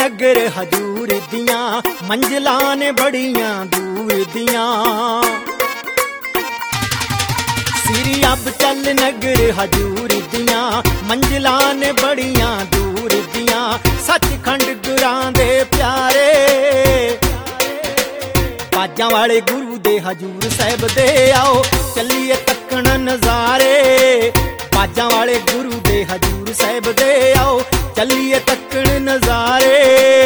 नगर हजूर दियां मंजिलां ने बड़ियां दूर दियां। श्री अबचल नगर हजूर दियां मंजिलां ने बड़ियां दूर दियां। सचखंड गुरां दे प्यारे बाजां वाले गुरु दे हजूर साहिब दे आओ चलिए तकन नज़ारे। बाजां वाले गुरु दे हजूर साहिब दे आओ चलिए तकन नज़ारे।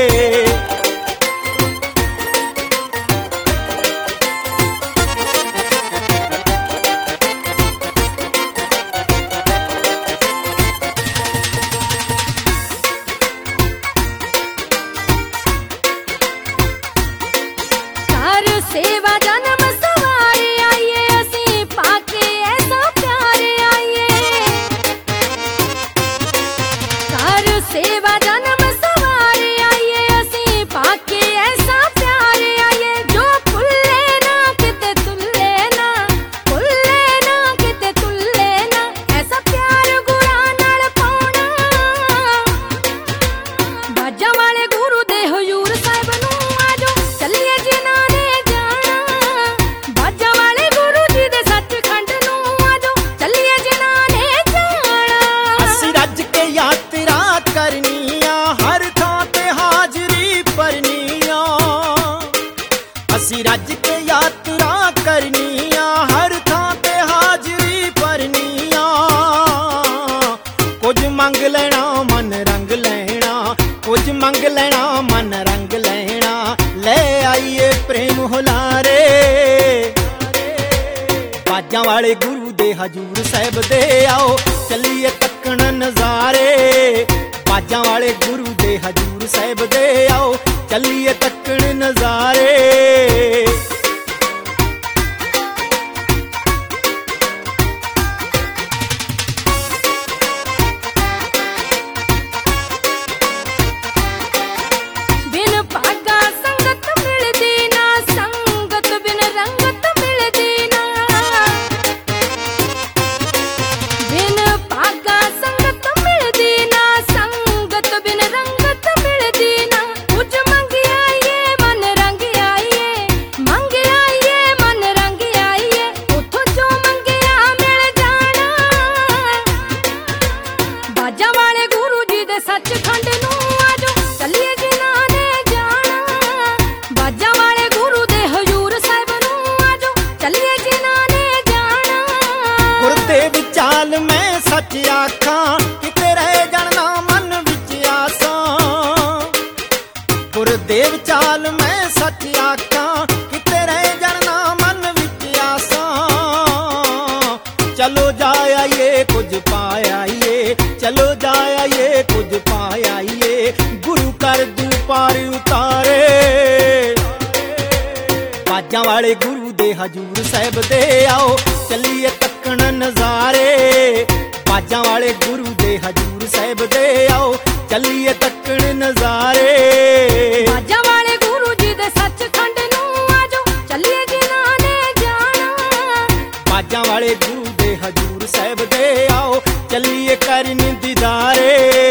सेवा जन्म सवारे आइए असी पाके ऐसा प्यारे आइए। कर सेवा जन्म सवारे आइए असी पाके ऐसा प्यारे आइए। जो भुल्ले ना किते तुल्ले ना, भुल्ले ना किते तुल्ले ना, ऐसा प्यार गुरां नाल पाउणा। बाजां वाले गुरु दे हजूर साहिब नूं आजो चलिए जिन्हां असी रज के यात्रा करनिया हर थां ते हाजरी भरनिया। कुछ मंग लेना मन रंग लेना, कुछ मंग लेना मन रंग लेना। ले आइए प्रेम हुलारे बाजां वाले गुरु दे हजूर साहिब दे आओ चलिए तकन नज़ारे। बाजां वाले गुरु दे हजूर साहिब दे आओ चलिए तकन नज़ारे। बिन भागा संगत मिलदी ना, संगत बिन रंगत मिलदी ना। बिन भागा संगत मिलदी ना, संगत बिन रंगत मिलदी ना। कुछ मंग आइए मन रंग आइए, मंग आइए मन रंग आइए। उथों जो मंगिया मिल जाना। बाजां वाले गुरु जी दे सचखंड नूं आजो चलिए जिन्हां ने जाना। बाजां वाले गुरु दे हजूर साहिब नूं आजो चलिए जिन्हां ने जाना। गुरदेव चाल मैं सच आखां किते रह जाना मन विच आसां। गुरदेव चाल मैं सच आखां किते रह जाना मन विच आसां। चलो जा आइए कुछ पाया आइए, चलो जा आइए कुछ पाया आइए। गुरु कर दू पार उतारे बाजां वाले गुरु दे हजूर साहिब दे आओ चलिए तकन नज़ारे। बाजां वाले गुरु दे हजूर साहिब दे आओ चलिए तकन नज़ारे। बाजां वाले गुरु जी दे सचखंड नूं आजो चलिए जिन्हां ने जाना। बाजां वाले गुरु दे हजूर साहिब दे आओ चलिए करन दीदारे।